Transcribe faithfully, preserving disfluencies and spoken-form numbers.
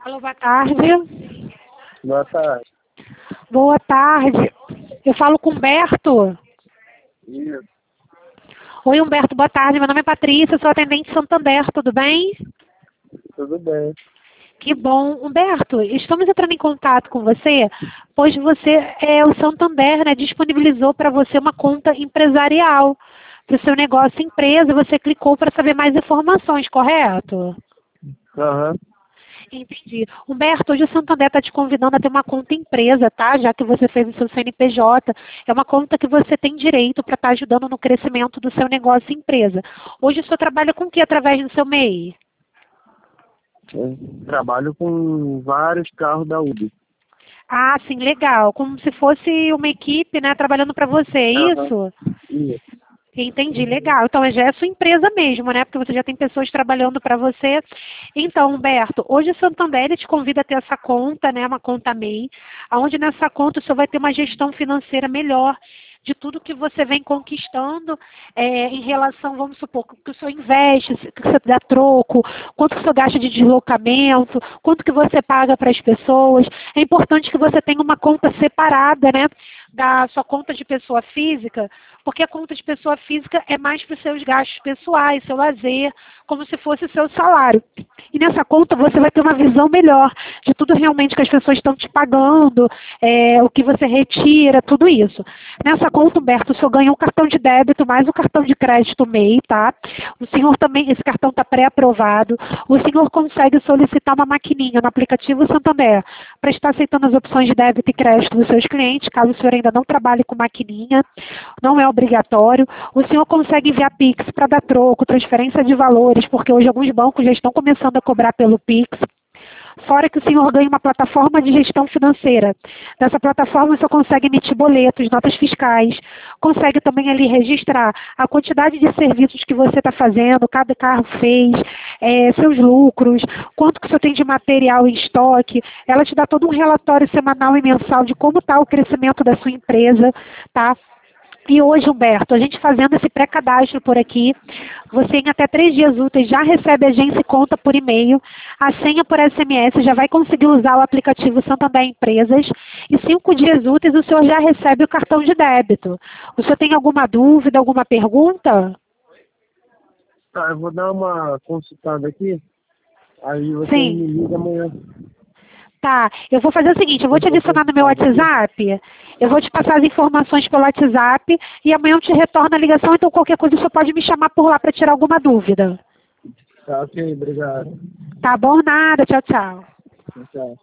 Alô, boa tarde. Boa tarde. Boa tarde. Eu falo com Humberto. Isso. Oi, Humberto, boa tarde. Meu nome é Patrícia, sou atendente Santander, tudo bem? Tudo bem. Que bom. Humberto, estamos entrando em contato com você, pois você, é, o Santander, né, disponibilizou para você uma conta empresarial para o seu negócio empresa. Você clicou para saber mais informações, correto? Aham. Entendi. Humberto, hoje o Santander está te convidando a ter uma conta empresa, tá? Já que você fez o seu C N P J. É uma conta que você tem direito para estar ajudando no crescimento do seu negócio empresa. Hoje o senhor trabalha com o que através do seu M E I? Eu trabalho com vários carros da Uber. Ah, sim, legal. Como se fosse uma equipe, né, trabalhando para você, é Aham. isso? Isso. Entendi, legal. Então já é sua empresa mesmo, né? Porque você já tem pessoas trabalhando para você. Então, Humberto, hoje o Santander ele te convida a ter essa conta, né? Uma conta M E I, onde nessa conta o senhor vai ter uma gestão financeira melhor de tudo que você vem conquistando é, em relação, vamos supor, que o senhor investe, que você dá troco, quanto que o senhor gasta de deslocamento, quanto que você paga para as pessoas. É importante que você tenha uma conta separada, né? Da sua conta de pessoa física, porque a conta de pessoa física é mais para os seus gastos pessoais, seu lazer, como se fosse o seu salário. E nessa conta você vai ter uma visão melhor de tudo realmente que as pessoas estão te pagando, é, o que você retira, tudo isso. Nessa conta, Humberto, o senhor ganha um cartão de débito mais um cartão de crédito M E I, tá? O senhor também, esse cartão está pré-aprovado. O senhor consegue solicitar uma maquininha no aplicativo Santander para estar aceitando as opções de débito e crédito dos seus clientes, caso o senhor ainda não trabalhe com maquininha, não é obrigatório. O senhor consegue enviar Pix para dar troco, transferência de valores, porque hoje alguns bancos já estão começando a cobrar pelo Pix. Fora que o senhor ganha uma plataforma de gestão financeira. Nessa plataforma o senhor consegue emitir boletos, notas fiscais, consegue também ali registrar a quantidade de serviços que você está fazendo, cada carro fez, é, seus lucros, quanto que o senhor tem de material em estoque. Ela te dá todo um relatório semanal e mensal de como está o crescimento da sua empresa, tá? E hoje, Humberto, a gente fazendo esse pré-cadastro por aqui, você em até três dias úteis já recebe a agência e conta por e-mail, a senha por S M S, já vai conseguir usar o aplicativo Santander Empresas, e cinco dias úteis o senhor já recebe o cartão de débito. O senhor tem alguma dúvida, alguma pergunta? Tá, eu vou dar uma consultada aqui, aí você Sim. me liga amanhã. Tá, eu vou fazer o seguinte, eu vou te Eu vou adicionar no meu consultar aqui. WhatsApp, eu vou te passar as informações pelo WhatsApp e amanhã eu te retorno a ligação, então qualquer coisa você pode me chamar por lá para tirar alguma dúvida. Tá, ok, obrigado. Tá bom? Nada, tchau, tchau. Tchau.